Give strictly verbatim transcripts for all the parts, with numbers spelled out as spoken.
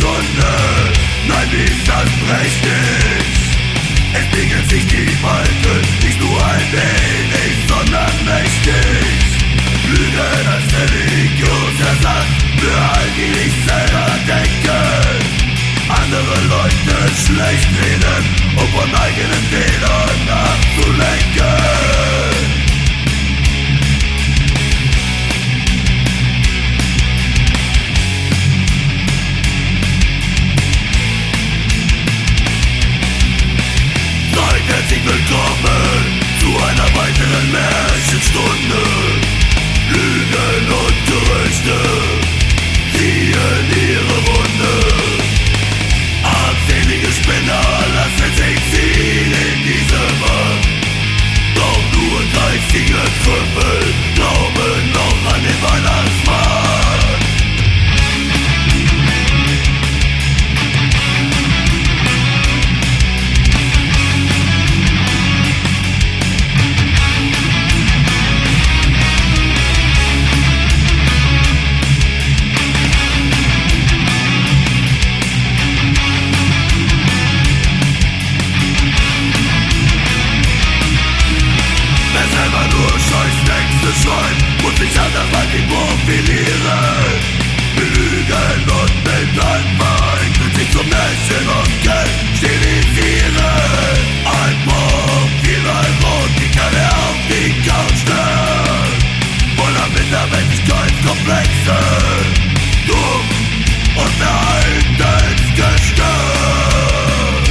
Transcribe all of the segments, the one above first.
Stunde. Nein, wie ist das prächtig? Es biegen sich die Balken, nicht nur ein wenig, sondern mächtig. Lügen als Religionsersatz für all die nicht selber denken. Andere Leute schlecht reden, um von eigenen Fehlern abzulenken. Seid herzlich willkommen zu einer weiteren Märchenstunde. Lügen und Gerüchte ziehen ihre Runde. Armselige Spinner lassen sich ziehen in diese Wand. Doch nur geistige Trüppel glauben noch an den Weihnachtsmann. Schreiben, muss sich anderweitig profilieren. Belügen und mit Anwalt will sich zum Märchen und Geld stilisieren. Einbruch, viel Erotika, der auf die Couch stirbt. Voller Minderwertigkeitskomplexe, dumm und verhaltensgestört.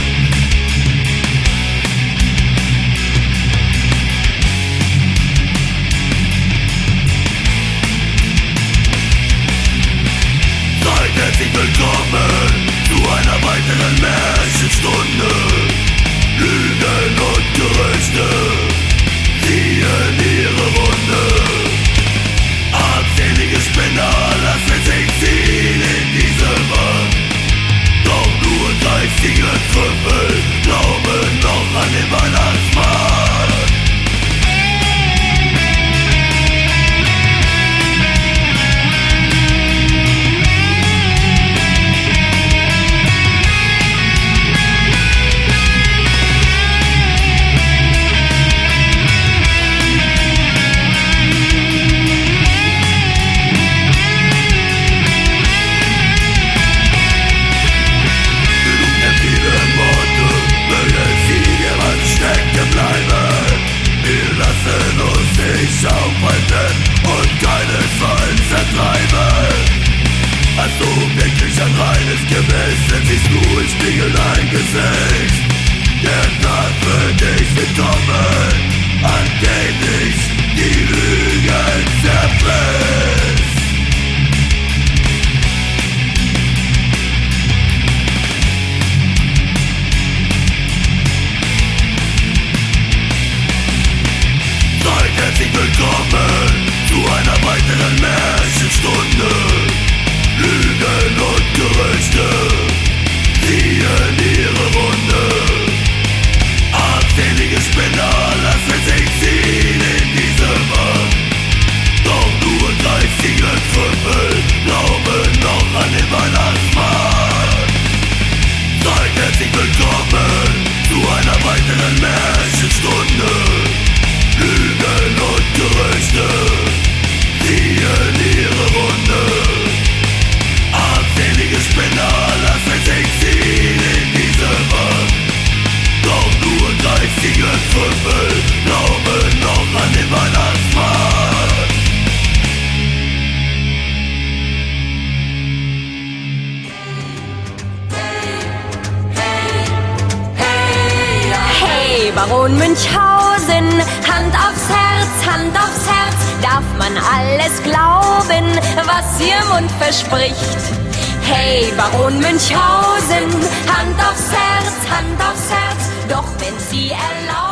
Herzlich willkommen zu einer weiteren Märchenstunde. Lügen und Gerüchte ziehen ihre Runde. Armselige Spinner lassen sich ziehen in diese Wand. Doch nur geistige Trüppel glauben noch an den Weihnachtsmann. Aufhalten und keinesfalls vertreiben. Hast du wirklich ein reines Gewissen, siehst du im Spiegel dein Gesicht. Der Tag für dich wird kommen, an dem dich die Lügen zerfrisst. Herzlich willkommen zu einer weiteren Märchenstunde. Lügen und Gerüchte ziehen ihre Runde. Armselige Spinner lassen sich ziehen in diese Wand. Doch nur geistige Trüppel glauben noch an den Weihnachtsmann. Seid herzlich willkommen zu einer weiteren Märchenstunde. Lügen und Gerüchte ziehen ihre Runde. Armselige Spinner lassen sich ziehen in diese Wand. Doch nur geistige Trüppel glauben noch an den Weihnachtsmann. Hey, Baron Münchhausen, Hand aufs Herz, Hand aufs Herz, darf man alles glauben, was Ihr Mund verspricht? Hey, Baron Münchhausen, Hand aufs Herz, Hand aufs Herz, doch wenn Sie erlauben,